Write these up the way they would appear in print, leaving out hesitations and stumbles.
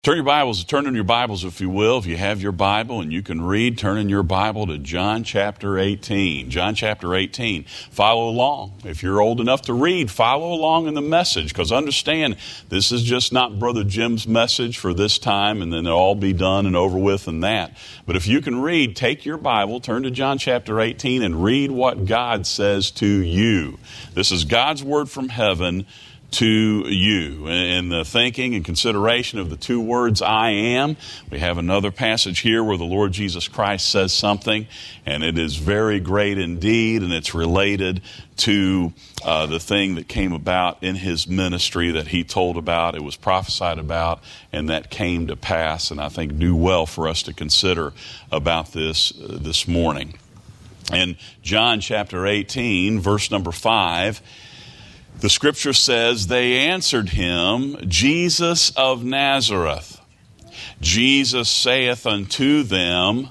Turn in your Bibles, if you will. If you have your Bible and you can read, turn in your Bible to John chapter 18. John chapter 18. Follow along. If you're old enough to read, follow along in the message, because understand, this is just not Brother Jim's message for this time and then it'll all be done and over with and that. But if you can read, take your Bible, turn to John chapter 18 and read what God says to you. This is God's word from heaven to you. In the thinking and consideration of the two words, I am, we have another passage here where the Lord Jesus Christ says something, and it is very great indeed, and it's related to the thing that came about in his ministry that he told about, it was prophesied about, and that came to pass, and I think do well for us to consider about this morning. In John chapter 18, verse number 5, the scripture says, they answered him, Jesus of Nazareth. Jesus saith unto them,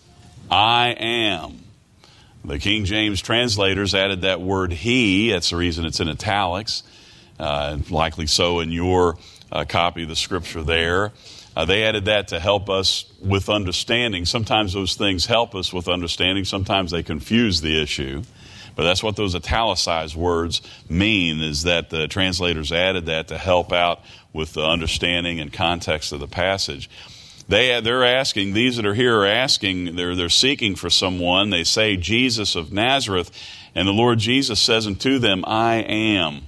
I am. The King James translators added that word he. That's the reason it's in italics. Likely so in your copy of the scripture there. They added that to help us with understanding. Sometimes those things help us with understanding. Sometimes they confuse the issue. But that's what those italicized words mean, is that the translators added that to help out with the understanding and context of the passage. They're asking, these that are here are asking, they're seeking for someone. They say, Jesus of Nazareth, and the Lord Jesus says unto them, I am.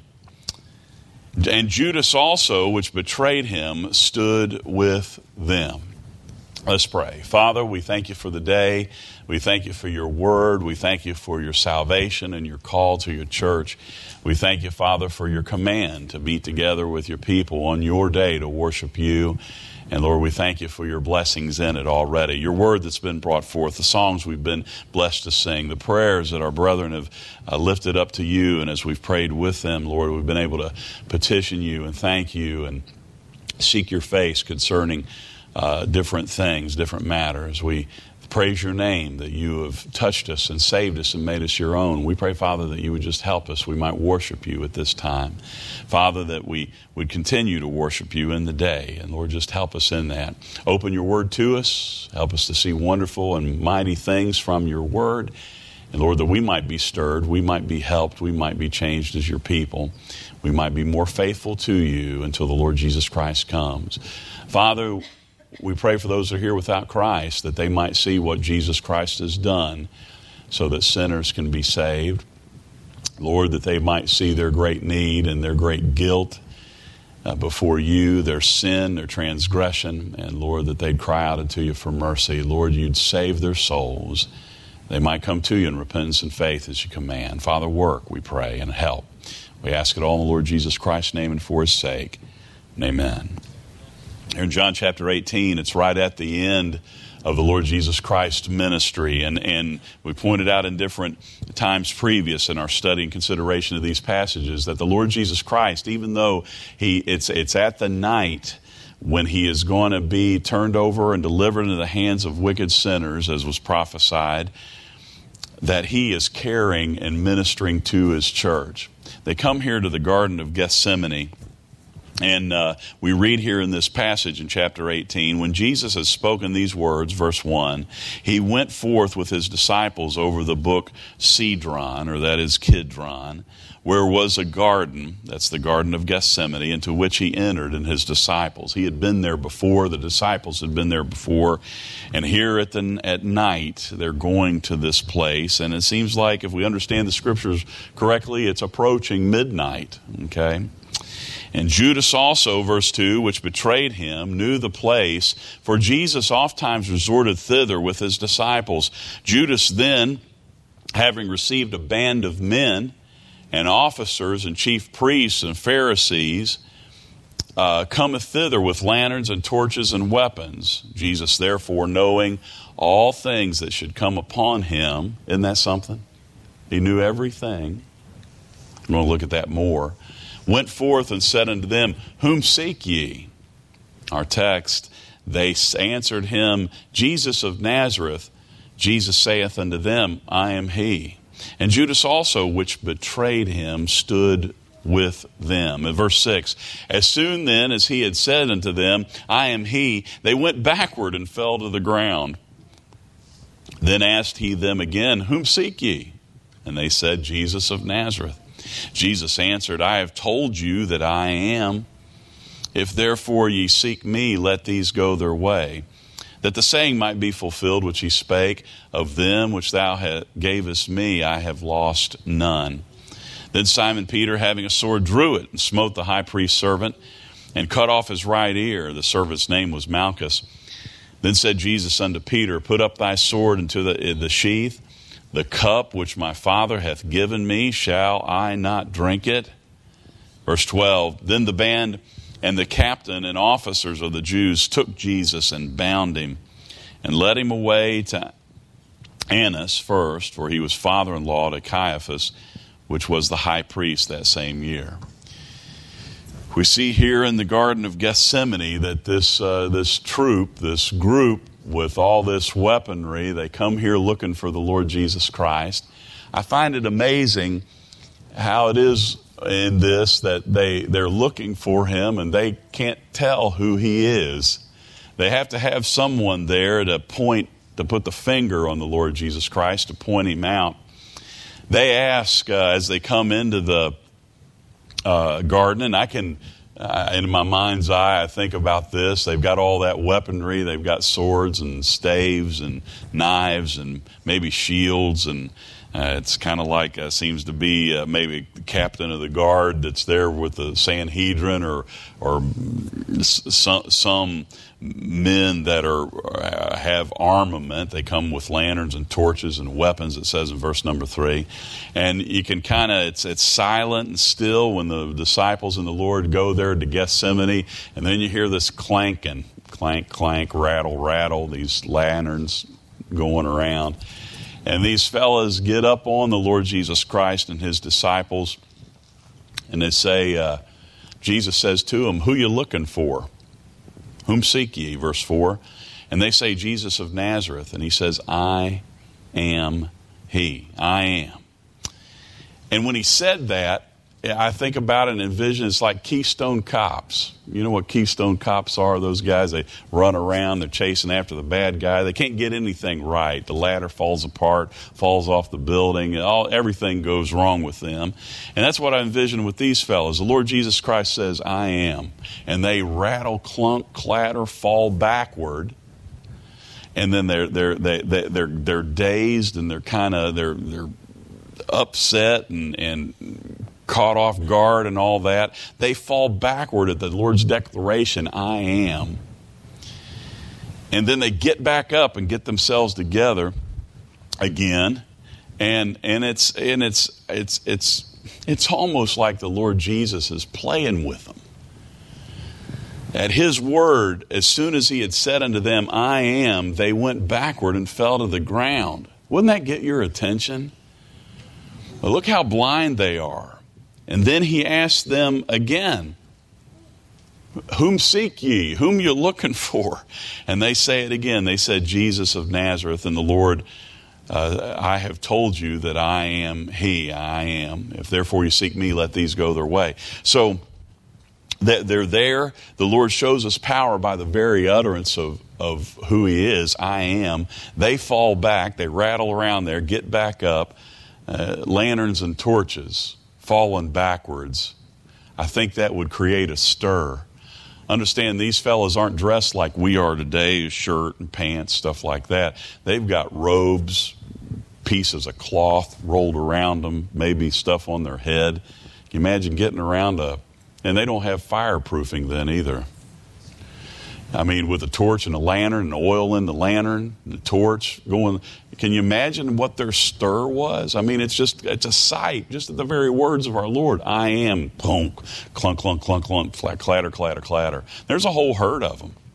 And Judas also, which betrayed him, stood with them. Let's pray. Father, we thank you for the day. We thank you for your word. We thank you for your salvation and your call to your church. We thank you, Father, for your command to be together with your people on your day to worship you. And Lord, we thank you for your blessings in it already. Your word that's been brought forth, the songs we've been blessed to sing, the prayers that our brethren have lifted up to you. And as we've prayed with them, Lord, we've been able to petition you and thank you and seek your face concerning different things, different matters. We praise your name that you have touched us and saved us and made us your own. We pray, Father, that you would just help us. We might worship you at this time. Father, that we would continue to worship you in the day. And Lord, just help us in that. Open your word to us. Help us to see wonderful and mighty things from your word. And Lord, that we might be stirred, we might be helped, we might be changed as your people. We might be more faithful to you until the Lord Jesus Christ comes. Father, we pray for those that are here without Christ, that they might see what Jesus Christ has done so that sinners can be saved. Lord, that they might see their great need and their great guilt before you, their sin, their transgression, and Lord, that they'd cry out unto you for mercy. Lord, you'd save their souls. They might come to you in repentance and faith as you command. Father, work, we pray, and help. We ask it all in the Lord Jesus Christ's name and for his sake. Amen. Here in John chapter 18, it's right at the end of the Lord Jesus Christ's ministry. And we pointed out in different times previous in our study and consideration of these passages that the Lord Jesus Christ, even though it's at the night when he is going to be turned over and delivered into the hands of wicked sinners, as was prophesied, that he is caring and ministering to his church. They come here to the Garden of Gethsemane. And we read here in this passage in chapter 18, when Jesus has spoken these words, verse 1, he went forth with his disciples over the brook Cedron, or that is Kidron, where was a garden, that's the Garden of Gethsemane, into which he entered and his disciples. He had been there before, the disciples had been there before, and here at night they're going to this place, and it seems like, if we understand the scriptures correctly, it's approaching midnight, okay? And Judas also, verse 2, which betrayed him, knew the place, for Jesus ofttimes resorted thither with his disciples. Judas then, having received a band of men and officers and chief priests and Pharisees, cometh thither with lanterns and torches and weapons. Jesus, therefore, knowing all things that should come upon him, isn't that something? He knew everything. I'm going to look at that more. Went forth and said unto them, Whom seek ye? Our text, they answered him, Jesus of Nazareth. Jesus saith unto them, I am he. And Judas also, which betrayed him, stood with them. In verse 6, as soon then as he had said unto them, I am he, they went backward and fell to the ground. Then asked he them again, whom seek ye? And they said, Jesus of Nazareth. Jesus answered, I have told you that I am. If therefore ye seek me, let these go their way, that the saying might be fulfilled which he spake, of them which thou gavest me, I have lost none. Then Simon Peter, having a sword, drew it, and smote the high priest's servant, and cut off his right ear. The servant's name was Malchus. Then said Jesus unto Peter, put up thy sword into the sheath. The cup which my Father hath given me, shall I not drink it? Verse 12, then the band and the captain and officers of the Jews took Jesus and bound him, and led him away to Annas first, for he was father-in-law to Caiaphas, which was the high priest that same year. We see here in the Garden of Gethsemane that this group with all this weaponry, they come here looking for the Lord Jesus Christ. I find it amazing how it is in this that they're looking for him and they can't tell who he is. They have to have someone there to put the finger on the Lord Jesus Christ, to point him out. They ask as they come into the garden, and I can, in my mind's eye, I think about this. They've got all that weaponry. They've got swords and staves and knives and maybe shields, and it's kind of like seems to be maybe the captain of the guard that's there with the Sanhedrin, or some men that have armament. They come with lanterns and torches and weapons, it says in verse number 3. And you can kind of, it's silent and still when the disciples and the Lord go there to Gethsemane, and then you hear this clanking, clank, clank, rattle, rattle, these lanterns going around. And these fellas get up on the Lord Jesus Christ and his disciples, and they say, Jesus says to them, who you looking for? Whom seek ye? Verse 4. And they say, Jesus of Nazareth. And he says, I am he. I am. And when he said that, I think about it and envision it's like Keystone Cops. You know what Keystone Cops are? Those guys, they run around, they're chasing after the bad guy. They can't get anything right. The ladder falls apart, falls off the building, everything goes wrong with them. And that's what I envision with these fellows. The Lord Jesus Christ says, I am. And they rattle, clunk, clatter, fall backward. And then they're dazed and they're upset and caught off guard and all that. They fall backward at the Lord's declaration, I am. And then they get back up and get themselves together again. And it's almost like the Lord Jesus is playing with them. At his word, as soon as he had said unto them, I am, they went backward and fell to the ground. Wouldn't that get your attention? Well, look how blind they are. And then he asked them again, whom seek ye? Whom you looking for? And they say it again. They said, Jesus of Nazareth. And the Lord, I have told you that I am he. I am. If therefore you seek me, let these go their way. So they're there. The Lord shows us power by the very utterance of who he is. I am. They fall back. They rattle around there, get back up. Lanterns and torches, falling backwards. I think that would create a stir. Understand, these fellas aren't dressed like we are today, shirt and pants, stuff like that. They've got robes, pieces of cloth rolled around them, maybe stuff on their head. Can you imagine getting around and they don't have fireproofing then either. I mean, with a torch and a lantern and oil in the lantern, the torch going. Can you imagine what their stir was? I mean, it's a sight, just at the very words of our Lord. I am, clunk, clunk, clunk, clunk, clunk, clatter, clatter, clatter. There's a whole herd of them.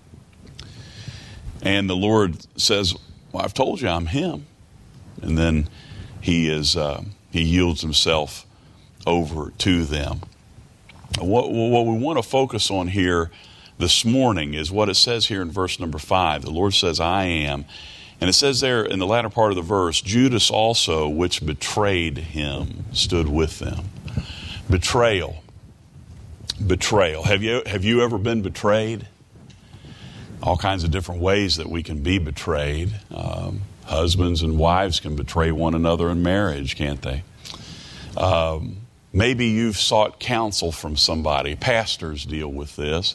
And the Lord says, well, I've told you I'm him. And then he yields himself over to them. What we want to focus on here this morning is what it says here in verse number 5. The Lord says, I am. And it says there in the latter part of the verse, Judas also, which betrayed him, stood with them. Betrayal. Betrayal. Have you ever been betrayed? All kinds of different ways that we can be betrayed. Husbands and wives can betray one another in marriage, can't they? Maybe you've sought counsel from somebody. Pastors deal with this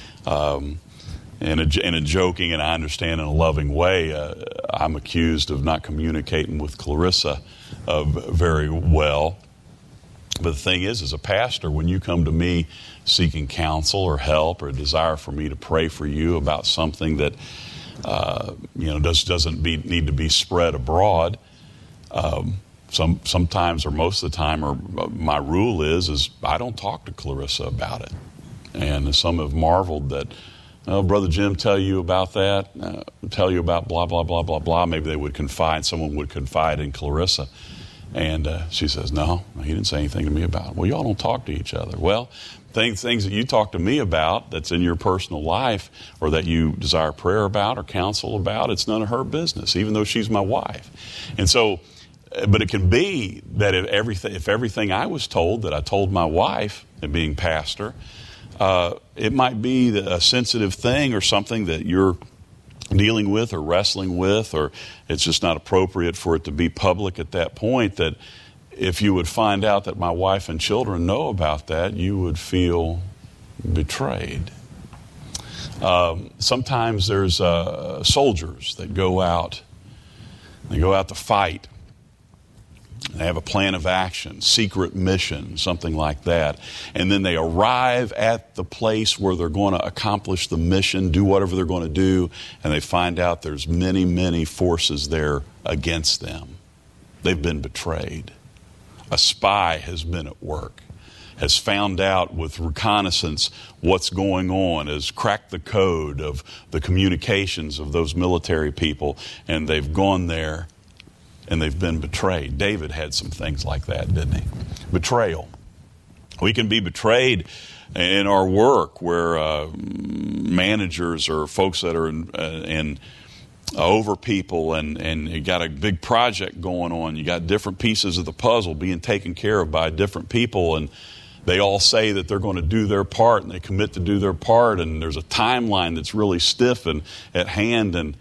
in a joking and I understand in a loving way. I'm accused of not communicating with Clarissa very well. But the thing is, as a pastor, when you come to me seeking counsel or help or a desire for me to pray for you about something that doesn't need to be spread abroad, sometimes or most of the time, or my rule is I don't talk to Clarissa about it. And some have marveled that, oh, Brother Jim tell you about that, tell you about blah, blah, blah, blah, blah. Maybe someone would confide in Clarissa. And she says, no, he didn't say anything to me about it. Well, y'all don't talk to each other. Well, things that you talk to me about that's in your personal life or that you desire prayer about or counsel about, it's none of her business, even though she's my wife. And so, but it can be that if everything I was told that I told my wife, and being pastor, it might be a sensitive thing or something that you're dealing with or wrestling with, or it's just not appropriate for it to be public at that point, that if you would find out that my wife and children know about that, you would feel betrayed. Sometimes there's soldiers that go out to fight. They have a plan of action, secret mission, something like that. And then they arrive at the place where they're going to accomplish the mission, do whatever they're going to do, and they find out there's many, many forces there against them. They've been betrayed. A spy has been at work, has found out with reconnaissance what's going on, has cracked the code of the communications of those military people, and they've gone there and they've been betrayed. David had some things like that, didn't he? Betrayal. We can be betrayed in our work where managers or folks that are in over people and you got a big project going on. You got different pieces of the puzzle being taken care of by different people, and they all say that they're going to do their part and they commit to do their part, and there's a timeline that's really stiff and at hand, and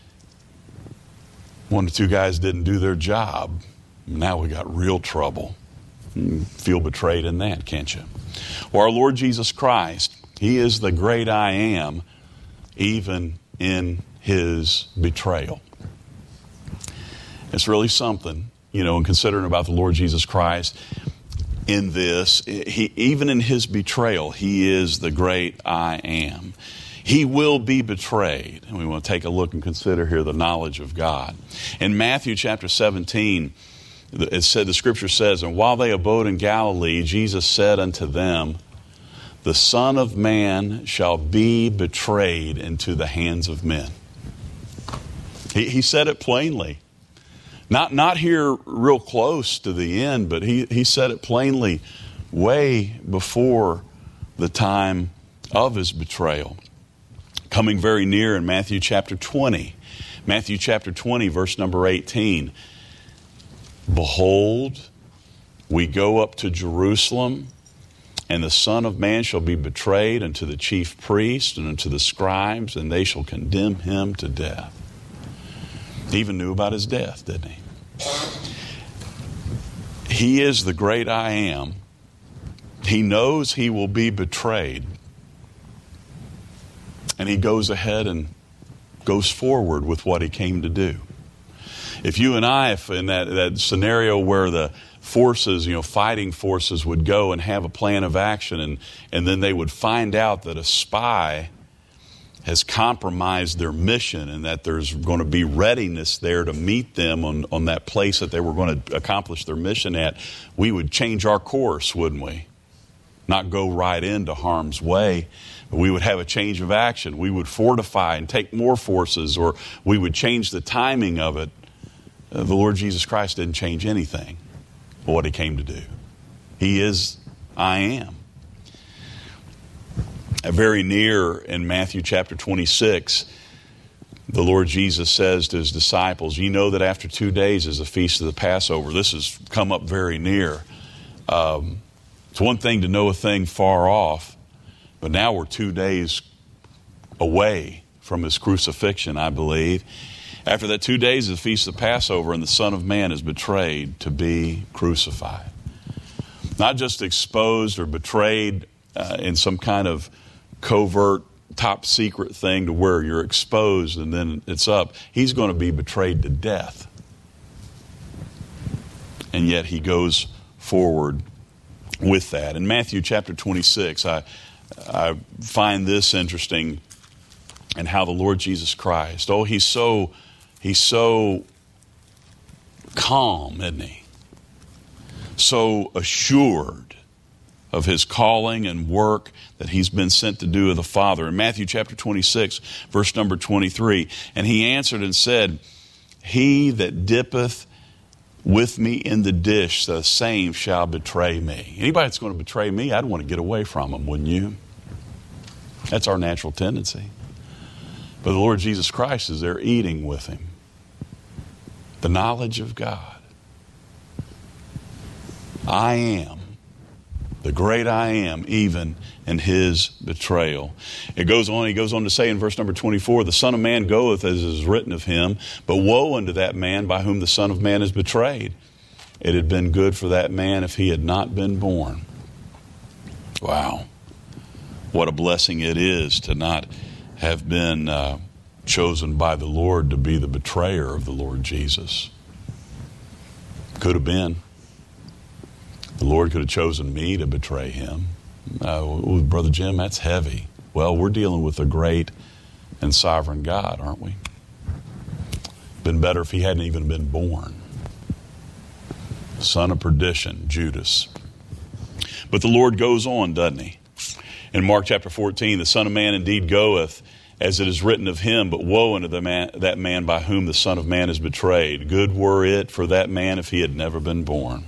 one or two guys didn't do their job. Now we got real trouble. You feel betrayed in that, can't you? Well, our Lord Jesus Christ, He is the great I am, even in His betrayal. It's really something, in considering about the Lord Jesus Christ in this. Even in His betrayal, He is the great I am. He will be betrayed. And we want to take a look and consider here the knowledge of God. In Matthew chapter 17, the scripture says, and while they abode in Galilee, Jesus said unto them, the Son of Man shall be betrayed into the hands of men. He said it plainly. Not here real close to the end, but he said it plainly way before the time of His betrayal. Coming very near in Matthew chapter 20. Matthew chapter 20, verse number 18. Behold, we go up to Jerusalem, and the Son of Man shall be betrayed unto the chief priests and unto the scribes, and they shall condemn Him to death. He even knew about His death, didn't he? He is the great I am. He knows He will be betrayed. And He goes ahead and goes forward with what He came to do. If you and I, if in that scenario where the forces, fighting forces would go and have a plan of action, and then they would find out that a spy has compromised their mission and that there's going to be readiness there to meet them on that place that they were going to accomplish their mission at, we would change our course, wouldn't we? Not go right into harm's way. We would have a change of action. We would fortify and take more forces, or we would change the timing of it. The Lord Jesus Christ didn't change anything for what He came to do. He is I am. Very near in Matthew chapter 26, the Lord Jesus says to His disciples, ye know that after 2 days is the feast of the Passover. This has come up very near. It's one thing to know a thing far off, but now we're 2 days away from his crucifixion, I believe. After that 2 days is the Feast of Passover, and the Son of Man is betrayed to be crucified. Not just exposed or betrayed in some kind of covert, top secret thing to where you're exposed and then it's up. He's going to be betrayed to death. And yet he goes forward with that. In Matthew chapter 26, I find this interesting, and how the Lord Jesus Christ, he's so calm, isn't he? So assured of his calling and work that he's been sent to do of the Father. In Matthew chapter 26, verse number 23, and he answered and said, he that dippeth with me in the dish, the same shall betray me. Anybody that's going to betray me, I'd want to get away from him, wouldn't you? That's our natural tendency. But the Lord Jesus Christ is there eating with him. The knowledge of God. I am, the great I am, even in his betrayal. He goes on to say in verse number 24, the Son of Man goeth as is written of him, but woe unto that man by whom the Son of Man is betrayed. It had been good for that man if he had not been born. Wow. What a blessing it is to not have been chosen by the Lord to be the betrayer of the Lord Jesus. Could have been. The Lord could have chosen me to betray him. Brother Jim, that's heavy. Well, we're dealing with a great and sovereign God, aren't we? Been better if he hadn't even been born. Son of perdition, Judas. But the Lord goes on, doesn't he? In Mark chapter 14, the Son of Man indeed goeth as it is written of him, but woe unto that man by whom the Son of Man is betrayed. Good were it for that man if he had never been born.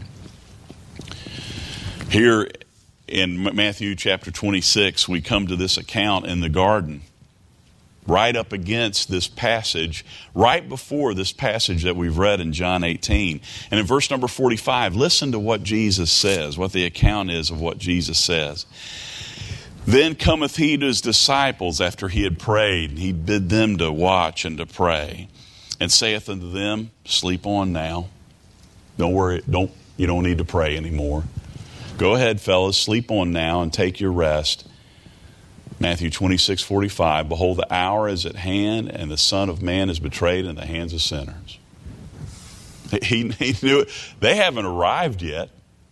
Here in Matthew chapter 26, we come to this account in the garden, right up against this passage, right before this passage that we've read in John 18. And in verse number 45, listen to what Jesus says, what the account is of what Jesus says. Then cometh he to his disciples after he had prayed, and he bid them to watch and to pray, and saith unto them, sleep on now. Don't worry, you don't need to pray anymore. Go ahead, fellas, sleep on now and take your rest. Matthew 26:45, behold, the hour is at hand, and the Son of Man is betrayed in the hands of sinners. He knew it. They haven't arrived yet.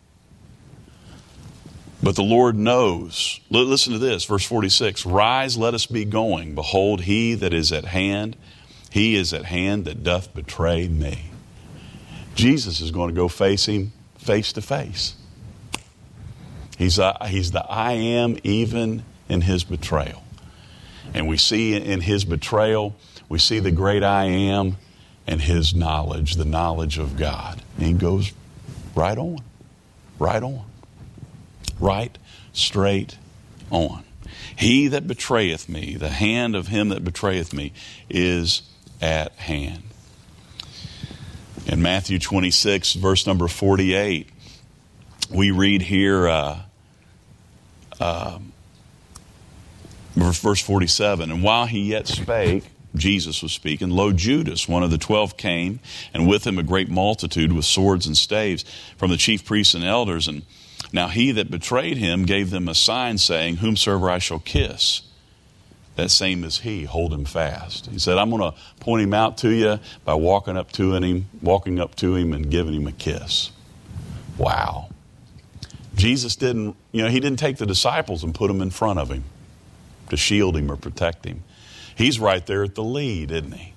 But the Lord knows. Listen to this, verse 46. Rise, let us be going. Behold, he that is at hand, he is at hand that doth betray me. Jesus is going to go face him face to face. He's the I am even in his betrayal. And we see in his betrayal, we see the great I am and his knowledge, the knowledge of God. And he goes right on, right straight on. He that betrayeth me, the hand of him that betrayeth me, is at hand. In Matthew 26, verse number 48, we read here, verse 47, and while he yet spake, Jesus was speaking, lo, Judas, one of the 12, came, and with him a great multitude with swords and staves from the chief priests and elders. And now he that betrayed him gave them a sign, saying, whomsoever I shall kiss, that same is he, hold him fast. He said, I'm going to point him out to you by walking up to him and giving him a kiss. Wow. Jesus didn't take the disciples and put them in front of him to shield him or protect him. He's right there at the lead, isn't he?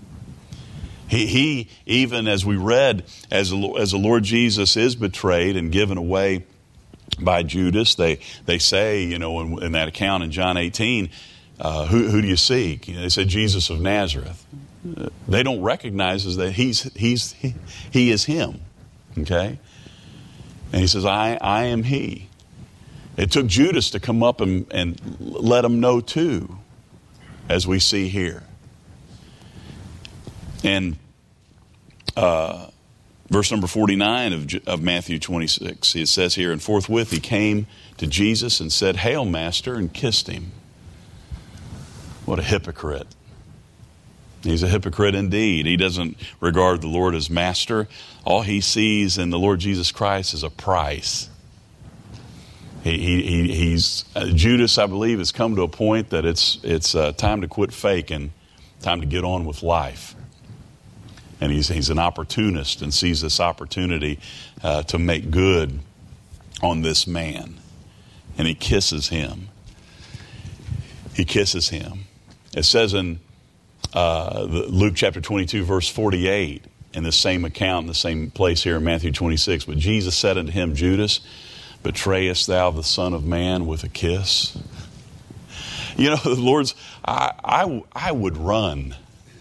He even as we read, as the Lord Jesus is betrayed and given away by Judas, they say, in that account in John 18, who do you seek? They said Jesus of Nazareth. They don't recognize that he is him. Okay? And he says, I am he. It took Judas to come up and let him know too, as we see here. And Verse number 49 of Matthew 26, it says here, and forthwith he came to Jesus and said, Hail, Master, and kissed him. What a hypocrite. He's a hypocrite indeed. He doesn't regard the Lord as master. All he sees in the Lord Jesus Christ is a price. Judas, I believe, has come to a point that it's time to quit faking, time to get on with life. And he's an opportunist and sees this opportunity to make good on this man. And he kisses him. He kisses him. It says in Luke chapter 22, verse 48, in the same account, in the same place here in Matthew 26, but Jesus said unto him, Judas, betrayest thou the Son of Man with a kiss? You know, the Lord's, I would run.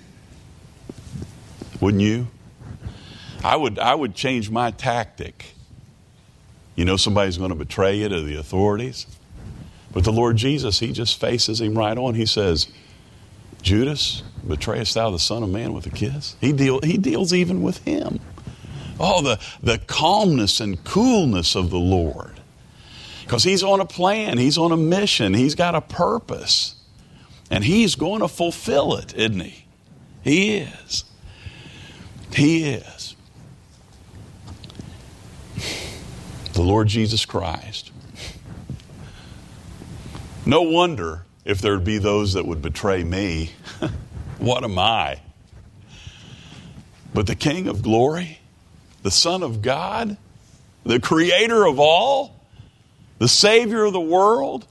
Wouldn't you? I would change my tactic. You know somebody's going to betray you to the authorities. But the Lord Jesus, he just faces him right on. He says, Judas, betrayest thou the Son of Man with a kiss? He deals even with him. Oh, the calmness and coolness of the Lord. Because he's on a plan. He's on a mission. He's got a purpose. And he's going to fulfill it, isn't he? He is. He is. The Lord Jesus Christ. No wonder if there'd be those that would betray me. What am I? But the King of glory, the Son of God, the Creator of all, the Savior of the world,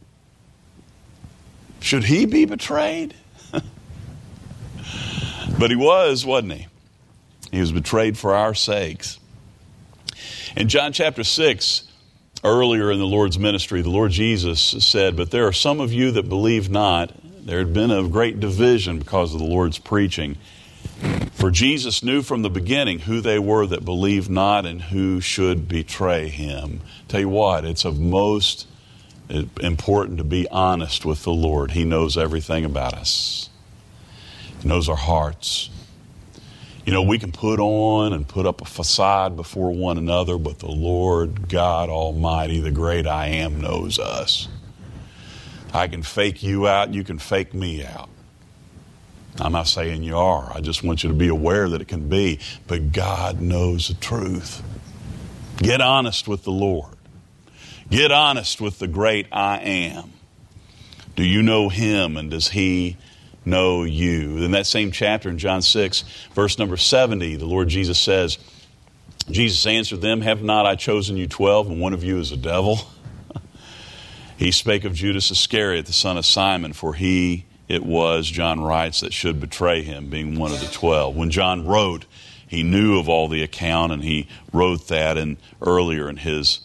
should he be betrayed? But he was, wasn't he? He was betrayed for our sakes. In John chapter 6, earlier in the Lord's ministry, the Lord Jesus said, but there are some of you that believe not. There had been a great division because of the Lord's preaching. For Jesus knew from the beginning who they were that believed not and who should betray him. Tell you what, it's of most important to be honest with the Lord. He knows everything about us. He knows our hearts. You know, we can put on and put up a facade before one another, but the Lord God Almighty, the great I Am, knows us. I can fake you out, you can fake me out. I'm not saying you are. I just want you to be aware that it can be. But God knows the truth. Get honest with the Lord. Get honest with the great I Am. Do you know him, and does he know you? In that same chapter in John 6, verse number 70, the Lord Jesus says, Jesus answered them, have not I chosen you 12, and one of you is a devil? He spake of Judas Iscariot, the son of Simon, for he it was, John writes, that should betray him, being one of the 12. When John wrote, he knew of all the account, and he wrote that earlier in his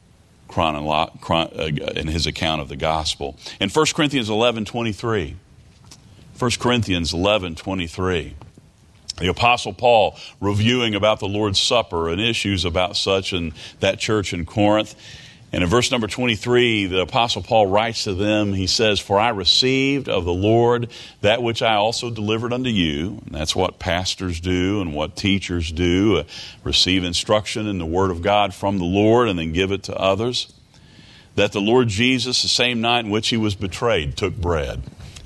account of the gospel. In 1 Corinthians 11:23, 1 Corinthians 11:23, the Apostle Paul reviewing about the Lord's Supper and issues about such in that church in Corinth. And in verse number 23, the Apostle Paul writes to them, he says, for I received of the Lord that which I also delivered unto you. And that's what pastors do and what teachers do, receive instruction in the Word of God from the Lord and then give it to others. That the Lord Jesus, the same night in which he was betrayed, took bread.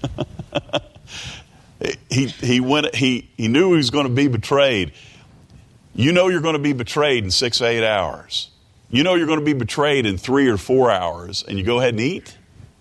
He knew he was going to be betrayed. You know you're going to be betrayed in 6 or 8 hours. You know you're going to be betrayed in 3 or 4 hours, and you go ahead and eat?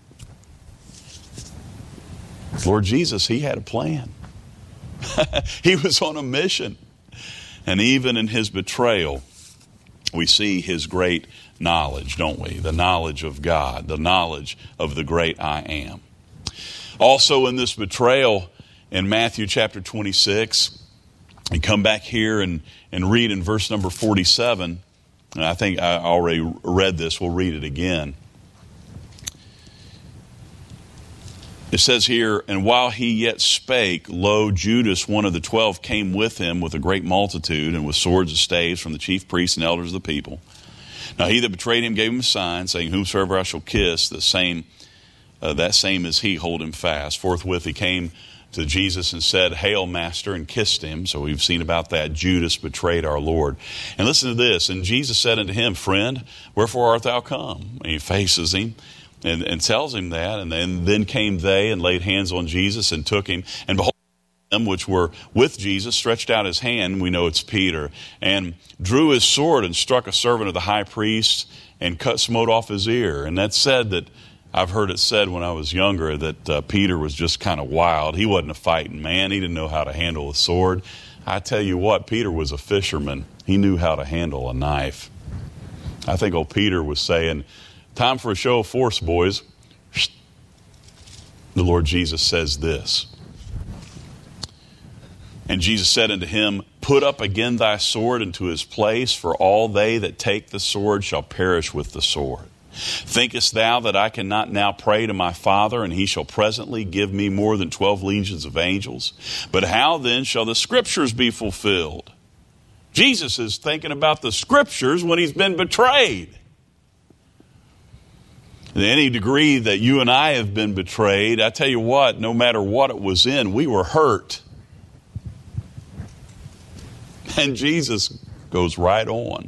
Lord Jesus, he had a plan. He was on a mission. And even in his betrayal, we see his great knowledge, don't we? The knowledge of God, the knowledge of the great I Am. Also in this betrayal, in Matthew chapter 26, we come back here and read in verse number 47. And I think I already read this. We'll read it again. It says here, and while he yet spake, lo, Judas, one of the 12, came with him with a great multitude and with swords and staves from the chief priests and elders of the people. Now he that betrayed him gave him a sign, saying, whomsoever I shall kiss, that same is he, hold him fast. Forthwith he came to Jesus and said, "Hail, Master," and kissed him. So we've seen about that. Judas betrayed our Lord. And listen to this. And Jesus said unto him, "Friend, wherefore art thou come?" And he faces him and tells him that. And then came they and laid hands on Jesus and took him. And behold, them which were with Jesus stretched out his hand, we know it's Peter, and drew his sword and struck a servant of the high priest and smote off his ear. And that's said that, I've heard it said when I was younger, that Peter was just kind of wild. He wasn't a fighting man. He didn't know how to handle a sword. I tell you what, Peter was a fisherman. He knew how to handle a knife. I think old Peter was saying, "Time for a show of force, boys." The Lord Jesus says this. And Jesus said unto him, "Put up again thy sword into his place, for all they that take the sword shall perish with the sword. Thinkest thou that I cannot now pray to my Father, and he shall presently give me more than 12 legions of angels? But how then shall the Scriptures be fulfilled?" Jesus is thinking about the Scriptures when he's been betrayed. To any degree that you and I have been betrayed, I tell you what, no matter what it was in, we were hurt. And Jesus goes right on.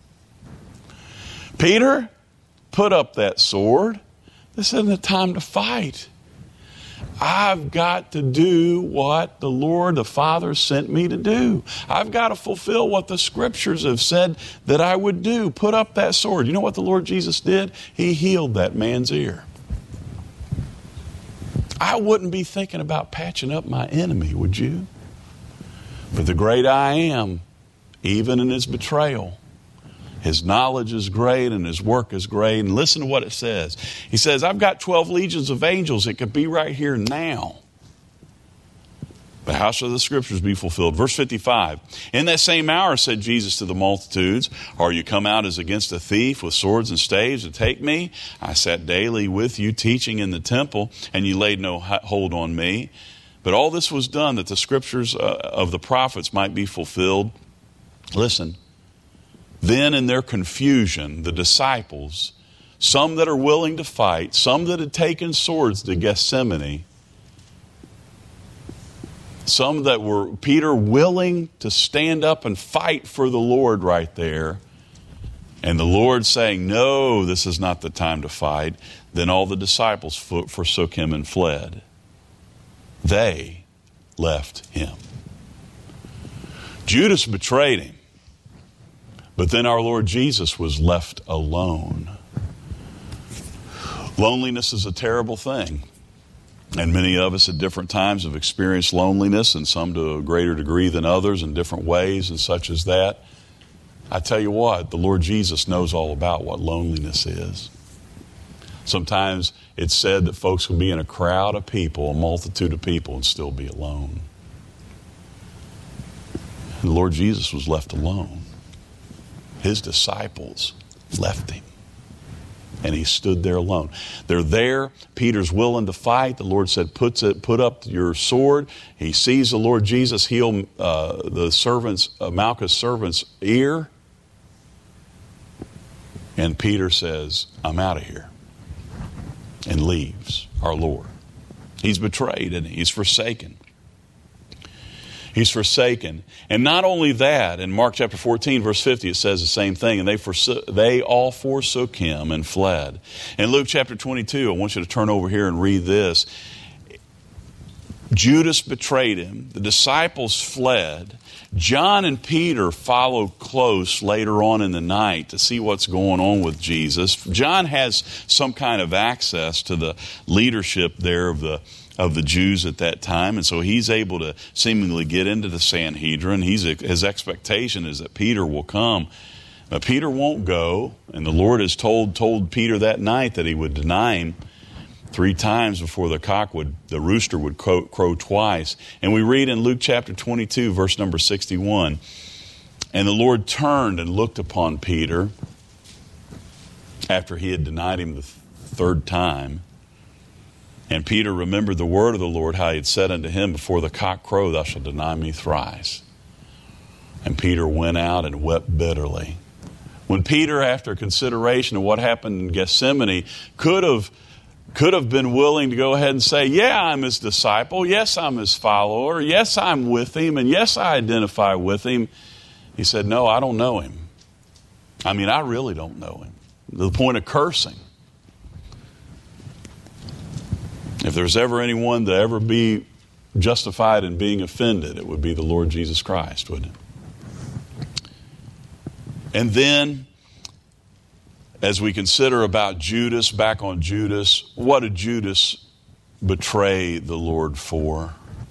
"Peter, put up that sword. This isn't the time to fight. I've got to do what the Lord, the Father, sent me to do. I've got to fulfill what the Scriptures have said that I would do. Put up that sword." You know what the Lord Jesus did? He healed that man's ear. I wouldn't be thinking about patching up my enemy, would you? But the great I Am, even in his betrayal, his knowledge is great and his work is great. And listen to what it says. He says, "I've got 12 legions of angels." It could be right here now. But how shall the Scriptures be fulfilled? Verse 55. "In that same hour said Jesus to the multitudes, Are you come out as against a thief with swords and staves to take me? I sat daily with you teaching in the temple, and you laid no hold on me. But all this was done that the Scriptures of the prophets might be fulfilled." Listen. "Then in their confusion, the disciples, some that are willing to fight, some that had taken swords to Gethsemane, some that were, Peter, willing to stand up and fight for the Lord right there, and the Lord saying, "No, this is not the time to fight." Then all the disciples forsook him and fled. They left him. Judas betrayed him. But then our Lord Jesus was left alone. Loneliness is a terrible thing. And many of us at different times have experienced loneliness, and some to a greater degree than others in different ways and such as that. I tell you what, the Lord Jesus knows all about what loneliness is. Sometimes it's said that folks can be in a crowd of people, a multitude of people, and still be alone. And the Lord Jesus was left alone. His disciples left him. And he stood there alone. They're there. Peter's willing to fight. The Lord said, put up your sword. He sees the Lord Jesus heal Malchus' servant's ear. And Peter says, "I'm out of here." And leaves our Lord. He's betrayed and he's forsaken. He's forsaken. And not only that, in Mark chapter 14, verse 50, it says the same thing. And they all forsook him and fled. In Luke chapter 22, I want you to turn over here and read this. Judas betrayed him. The disciples fled. John and Peter followed close later on in the night to see what's going on with Jesus. John has some kind of access to the leadership there of the Jews at that time, and so he's able to seemingly get into the Sanhedrin. His expectation is that Peter will come. But Peter won't go, and the Lord has told Peter that night that he would deny him 3 times before the rooster would crow twice. And we read in Luke chapter 22, verse number 61, "And the Lord turned and looked upon Peter after he had denied him the 3rd time. And Peter remembered the word of the Lord, how he had said unto him, Before the cock crow, thou shalt deny me thrice. And Peter went out and wept bitterly." When Peter, after consideration of what happened in Gethsemane, could have could have been willing to go ahead and say, yeah, I'm his disciple. Yes, I'm his follower. Yes, I'm with him. And yes, I identify with him. He said, no, I don't know him. I mean, I really don't know him. To the point of cursing. If there's ever anyone to ever be justified in being offended, it would be the Lord Jesus Christ, wouldn't it? And then, as we consider about Judas, back on Judas, what did Judas betray the Lord for?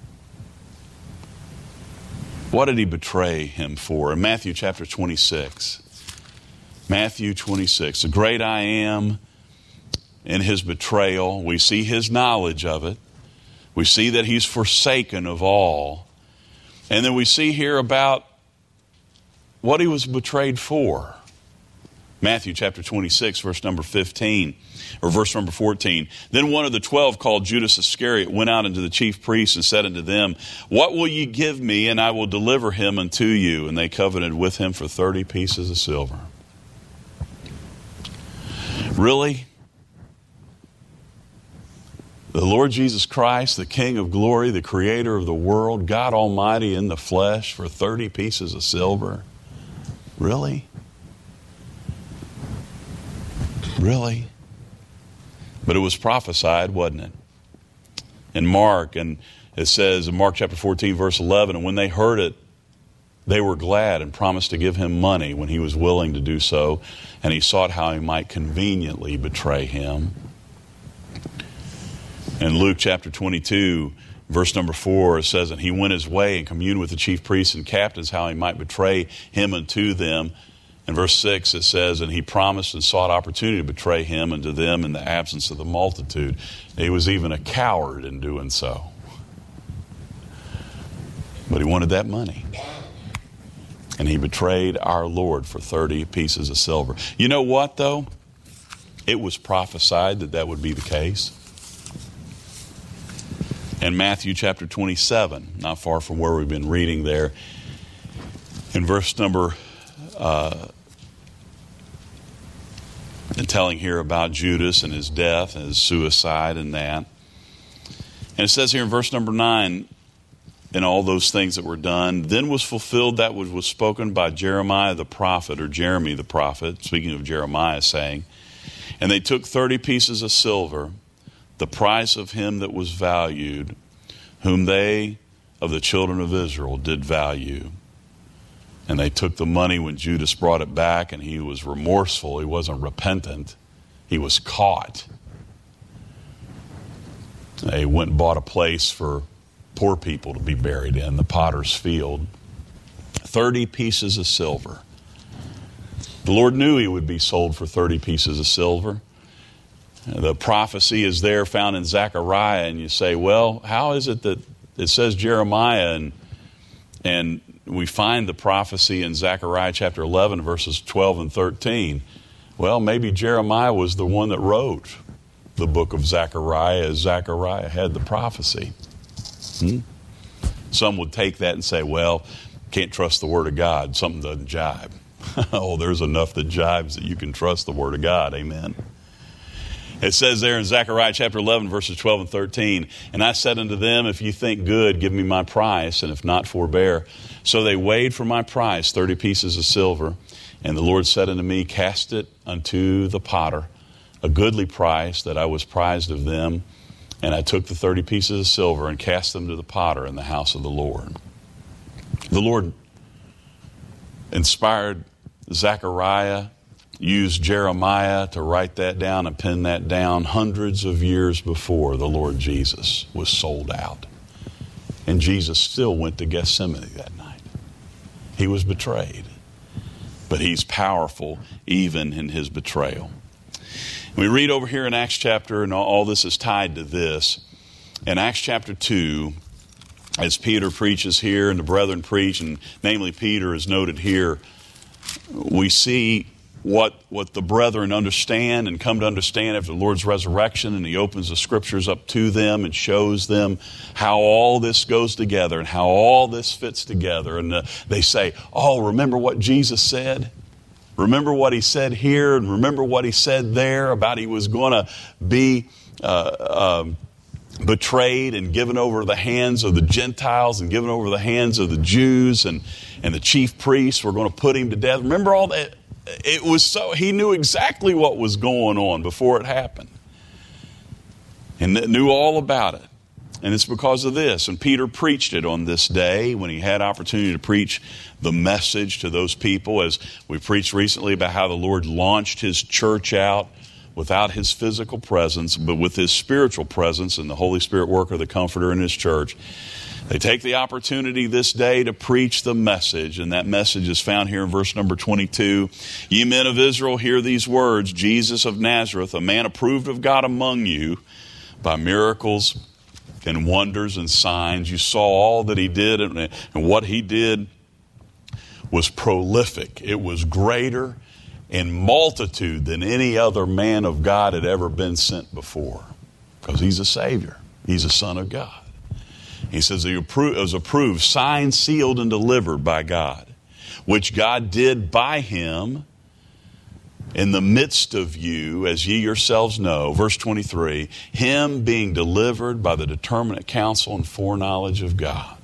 What did he betray him for? In Matthew chapter 26. Matthew 26, the great I am in his betrayal. We see his knowledge of it. We see that he's forsaken of all. And then we see here about what he was betrayed for. Matthew chapter 26, verse number 15, or verse number 14. Then one of the 12, called Judas Iscariot, went out unto the chief priests and said unto them, what will ye give me, and I will deliver him unto you? And they covenanted with him for 30 pieces of silver. Really? The Lord Jesus Christ, the King of glory, the creator of the world, God Almighty in the flesh for 30 pieces of silver? Really? Really? But it was prophesied, wasn't it? In Mark, and it says in Mark chapter 14, verse 11, and when they heard it, they were glad and promised to give him money when he was willing to do so, and he sought how he might conveniently betray him. In Luke chapter 22, verse number 4, it says, and he went his way and communed with the chief priests and captains how he might betray him unto them. In verse 6, it says, and he promised and sought opportunity to betray him unto them in the absence of the multitude. He was even a coward in doing so. But he wanted that money. And he betrayed our Lord for 30 pieces of silver. You know what, though? It was prophesied that that would be the case. In Matthew chapter 27, not far from where we've been reading there, in verse number, and telling here about Judas and his death and his suicide and that. And it says here in verse number 9, and all those things that were done, then was fulfilled that which was spoken by Jeremiah the prophet, or Jeremy the prophet, speaking of Jeremiah, saying, and they took 30 pieces of silver, the price of him that was valued, whom they of the children of Israel did value. And they took the money when Judas brought it back, and he was remorseful. He wasn't repentant. He was caught. They went and bought a place for poor people to be buried in, the potter's field. 30 pieces of silver. The Lord knew he would be sold for 30 pieces of silver. The prophecy is there found in Zechariah, and you say, well, how is it that it says Jeremiah and we find the prophecy in Zechariah chapter 11, verses 12 and 13? Well, maybe Jeremiah was the one that wrote the book of Zechariah as Zechariah had the prophecy. Some would take that and say, well, can't trust the Word of God. Something doesn't jibe. Oh, there's enough that jibes that you can trust the Word of God. Amen. It says there in Zechariah chapter 11, verses 12 and 13, and I said unto them, if you think good, give me my price, and if not, forbear. So they weighed for my price 30 pieces of silver. And the Lord said unto me, cast it unto the potter, a goodly price that I was prized of them. And I took the 30 pieces of silver and cast them to the potter in the house of the Lord. The Lord inspired Zechariah, used Jeremiah to write that down and pen that down hundreds of years before the Lord Jesus was sold out. And Jesus still went to Gethsemane that night. He was betrayed. But he's powerful even in his betrayal. We read over here in Acts chapter, and all this is tied to this. In Acts chapter 2, as Peter preaches here and the brethren preach, and namely Peter is noted here, we see what the brethren understand and come to understand after the Lord's resurrection, and he opens the scriptures up to them and shows them how all this goes together and how all this fits together. And they say, oh, remember what Jesus said? Remember what he said here, and remember what he said there about he was going to be betrayed and given over to the hands of the Gentiles and given over to the hands of the Jews, and the chief priests were going to put him to death. Remember all that? It was so, he knew exactly what was going on before it happened, and knew all about it. And it's because of this. And Peter preached it on this day when he had opportunity to preach the message to those people, as we preached recently about how the Lord launched his church out without his physical presence, but with his spiritual presence and the Holy Spirit worker, the Comforter in his church. They take the opportunity this day to preach the message, and that message is found here in verse number 22. Ye men of Israel, hear these words, Jesus of Nazareth, a man approved of God among you by miracles and wonders and signs. You saw all that he did, and what he did was prolific. It was greater in multitude than any other man of God had ever been sent before, because he's a Savior. He's a Son of God. He says it was approved, signed, sealed, and delivered by God, which God did by him in the midst of you, as ye yourselves know. Verse 23, him being delivered by the determinate counsel and foreknowledge of God,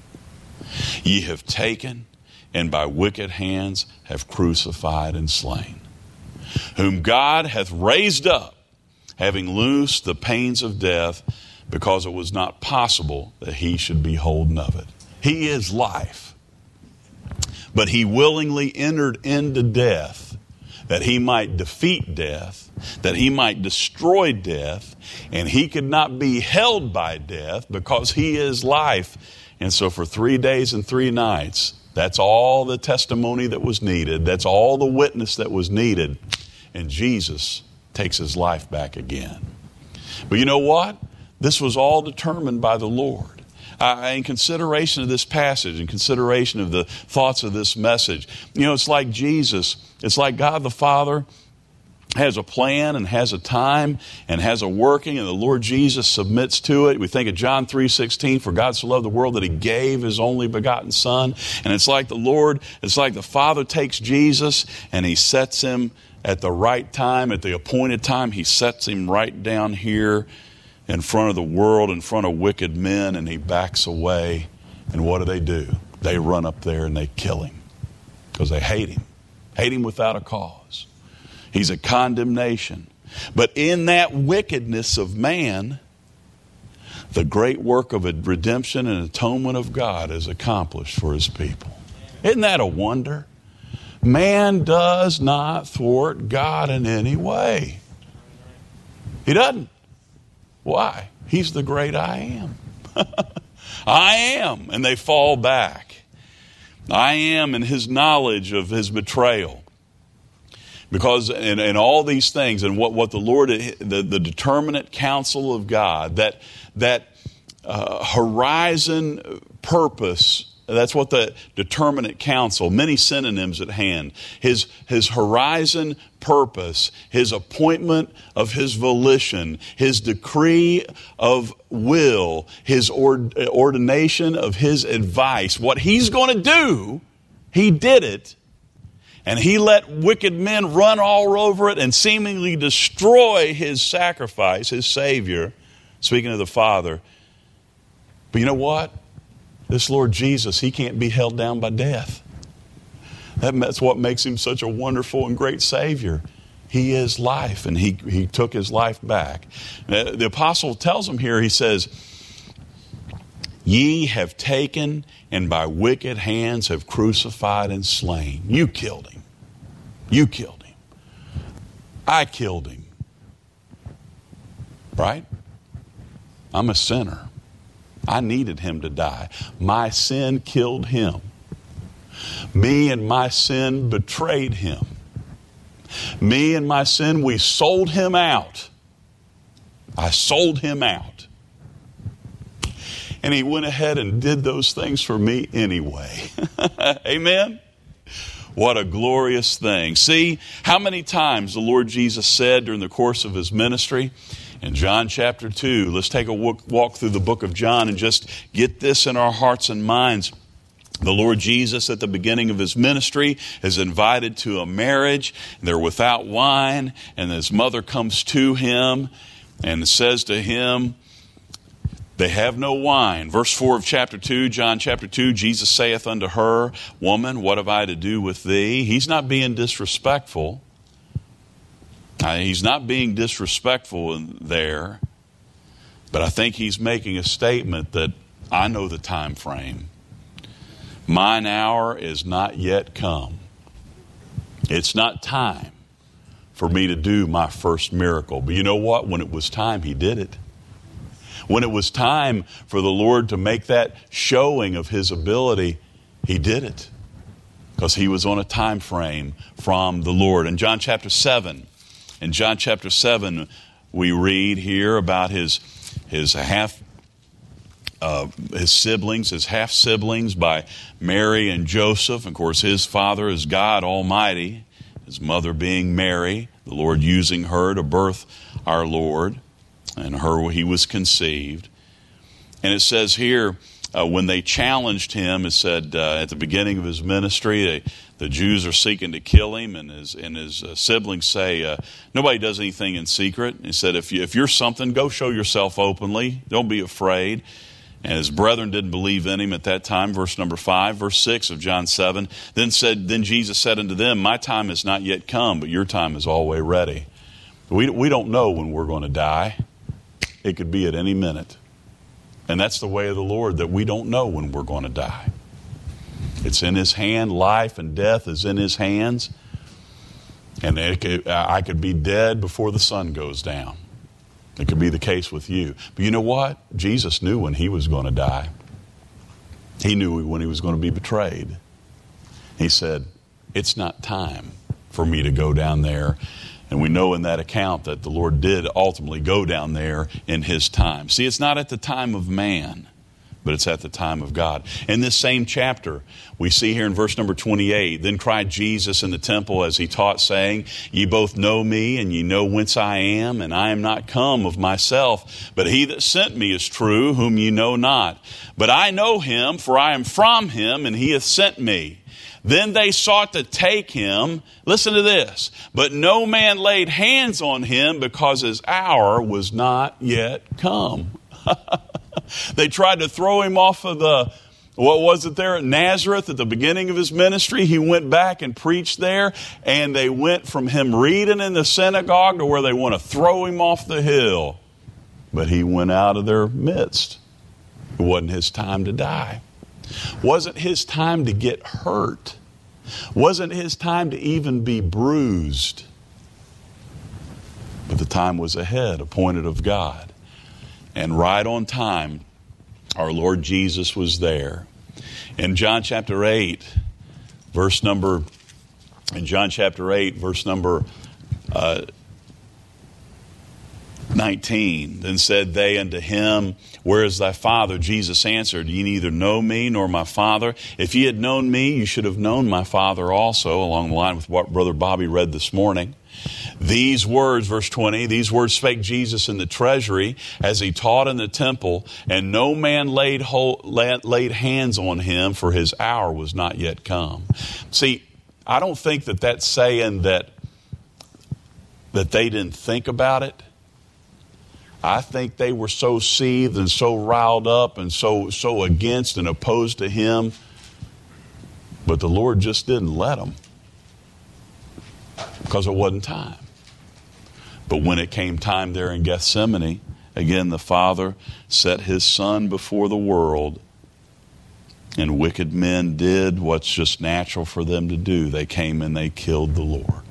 ye have taken and by wicked hands have crucified and slain, whom God hath raised up, having loosed the pains of death, because it was not possible that he should be holden of it. He is life, but he willingly entered into death, that he might defeat death, that he might destroy death, and he could not be held by death because he is life. And so for 3 days and 3 nights, that's all the testimony that was needed. That's all the witness that was needed. And Jesus takes his life back again. But you know what? This was all determined by the Lord. In consideration of this passage, in consideration of the thoughts of this message, you know, it's like Jesus. It's like God the Father has a plan and has a time and has a working, and the Lord Jesus submits to it. We think of John 3:16, for God so loved the world that he gave his only begotten Son. And it's like the Father takes Jesus and he sets him at the right time, at the appointed time. He sets him right down here in front of the world, in front of wicked men, and he backs away. And what do? They run up there and they kill him because they hate him without a cause. He's a condemnation. But in that wickedness of man, the great work of a redemption and atonement of God is accomplished for his people. Isn't that a wonder? Man does not thwart God in any way. He doesn't. Why? He's the great I am. I am. And they fall back. I am in his knowledge of his betrayal. Because in all these things, and what the Lord, the determinate counsel of God, that horizon purpose, that's what the determinate counsel, many synonyms at hand. His horizon purpose, his appointment of his volition, his decree of will, his ordination of his advice. What he's going to do, he did it. And he let wicked men run all over it and seemingly destroy his sacrifice, his Savior, speaking of the Father. But you know what? This Lord Jesus, he can't be held down by death. That's what makes him such a wonderful and great Savior. He is life, and he took his life back. The apostle tells him here, he says, ye have taken and by wicked hands have crucified and slain. You killed him. You killed him. I killed him. Right? I'm a sinner. I needed him to die. My sin killed him. Me and my sin betrayed him. Me and my sin, we sold him out. I sold him out. And he went ahead and did those things for me anyway. Amen? What a glorious thing. See, how many times the Lord Jesus said during the course of his ministry, in John chapter 2, let's take a walk through the book of John and just get this in our hearts and minds. The Lord Jesus at the beginning of his ministry is invited to a marriage. They're without wine, and his mother comes to him. And it says to him, they have no wine. Verse 4 of chapter 2, John chapter 2, Jesus saith unto her, Woman, what have I to do with thee? He's not being disrespectful. He's not being disrespectful there. But I think he's making a statement that I know the time frame. Mine hour is not yet come. It's not time for me to do my first miracle. But you know what? When it was time, he did it. When it was time for the Lord to make that showing of his ability, he did it. Because he was on a time frame from the Lord. In John chapter 7, we read here about his half-siblings by Mary and Joseph. Of course, his father is God Almighty, his mother being Mary, the Lord using her to birth our Lord. And her he was conceived. And it says here, when they challenged him, it said at the beginning of his ministry, the Jews are seeking to kill him, and his siblings say, nobody does anything in secret. He said, if you're something, go show yourself openly. Don't be afraid. And his brethren didn't believe in him at that time. Verse number 5, verse 6 of John 7. Then Jesus said unto them, My time is not yet come, but your time is always ready. We don't know when we're going to die. It could be at any minute. And that's the way of the Lord, that we don't know when we're going to die. It's in his hand. Life and death is in his hands. And I could be dead before the sun goes down. It could be the case with you. But you know what? Jesus knew when he was going to die. He knew when he was going to be betrayed. He said, it's not time for me to go down there. And we know in that account that the Lord did ultimately go down there in his time. See, it's not at the time of man, but it's at the time of God. In this same chapter, we see here in verse number 28, Then cried Jesus in the temple as he taught, saying, Ye both know me, and ye know whence I am, and I am not come of myself, but he that sent me is true, whom ye know not. But I know him, for I am from him, and he hath sent me. Then they sought to take him. Listen to this. But no man laid hands on him, because his hour was not yet come. They tried to throw him off of there at Nazareth at the beginning of his ministry. He went back and preached there, and they went from him reading in the synagogue to where they want to throw him off the hill. But he went out of their midst. It wasn't his time to die. Wasn't his time to get hurt. Wasn't his time to even be bruised. But the time was ahead, appointed of God. And right on time, our Lord Jesus was there. In John chapter 8, verse number 19, Then said they unto him, Where is thy Father? Jesus answered, Ye neither know me nor my Father. If ye had known me, you should have known my Father also, along the line with what Brother Bobby read this morning. These words, verse 20, these words spake Jesus in the treasury as he taught in the temple, and no man laid hands on him, for his hour was not yet come. See, I don't think that's saying that they didn't think about it. I think they were so seethed and so riled up and so against and opposed to him. But the Lord just didn't let them, because it wasn't time. But when it came time there in Gethsemane, again the Father set his Son before the world, and wicked men did what's just natural for them to do. They came and they killed the Lord.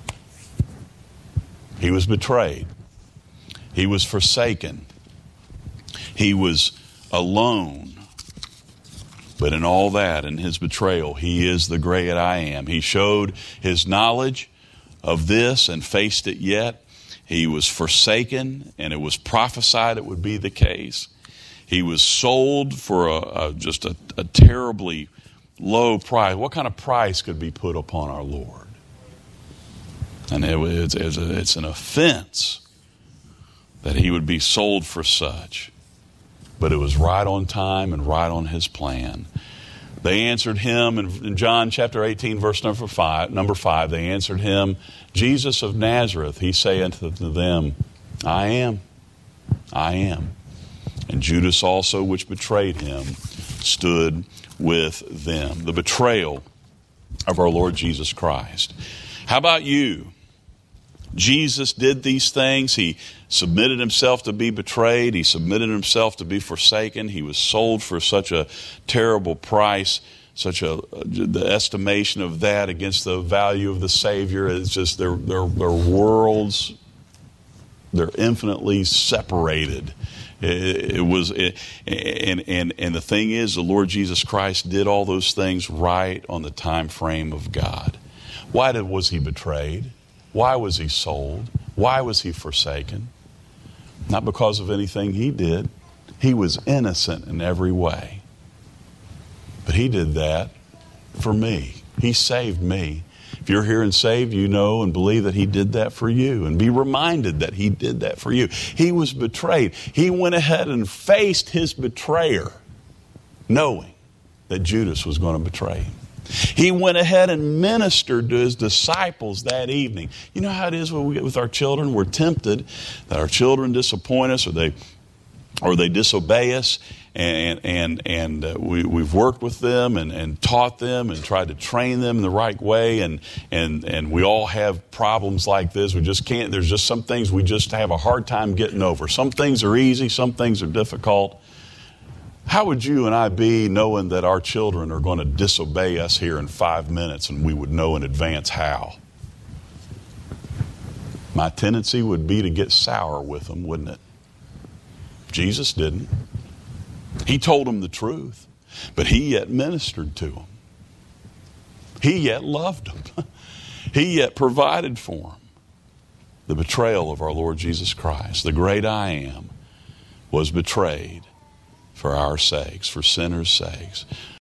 He was betrayed. He was forsaken. He was alone. But in all that, in his betrayal, he is the great I am. He showed his knowledge of this and faced it yet. He was forsaken, and it was prophesied it would be the case. He was sold for just a terribly low price. What kind of price could be put upon our Lord? And it's an offense that he would be sold for such. But it was right on time and right on his plan. They answered him in John chapter 18, verse number 5, they answered him, Jesus of Nazareth, he saith unto them, I am. I am. And Judas also, which betrayed him, stood with them. The betrayal of our Lord Jesus Christ. How about you? Jesus did these things. He submitted himself to be betrayed. He submitted himself to be forsaken. He was sold for such a terrible price. The estimation of that against the value of the Savior is just they're worlds. They're infinitely separated. And the thing is, the Lord Jesus Christ did all those things right on the time frame of God. Why was he betrayed? Why was he sold? Why was he forsaken? Not because of anything he did. He was innocent in every way. But he did that for me. He saved me. If you're here and saved, you know and believe that he did that for you. And be reminded that he did that for you. He was betrayed. He went ahead and faced his betrayer, knowing that Judas was going to betray him. He went ahead and ministered to his disciples that evening. You know how it is when we get with our children? We're tempted that our children disappoint us or they disobey us. And we've worked with them and taught them and tried to train them in the right way. And we all have problems like this. We just can't. There's just some things we just have a hard time getting over. Some things are easy. Some things are difficult. How would you and I be knowing that our children are going to disobey us here in 5 minutes and we would know in advance how? My tendency would be to get sour with them, wouldn't it? Jesus didn't. He told them the truth, but he yet ministered to them. He yet loved them. He yet provided for them. The betrayal of our Lord Jesus Christ, the great I Am, was betrayed for our sakes, for sinners' sakes.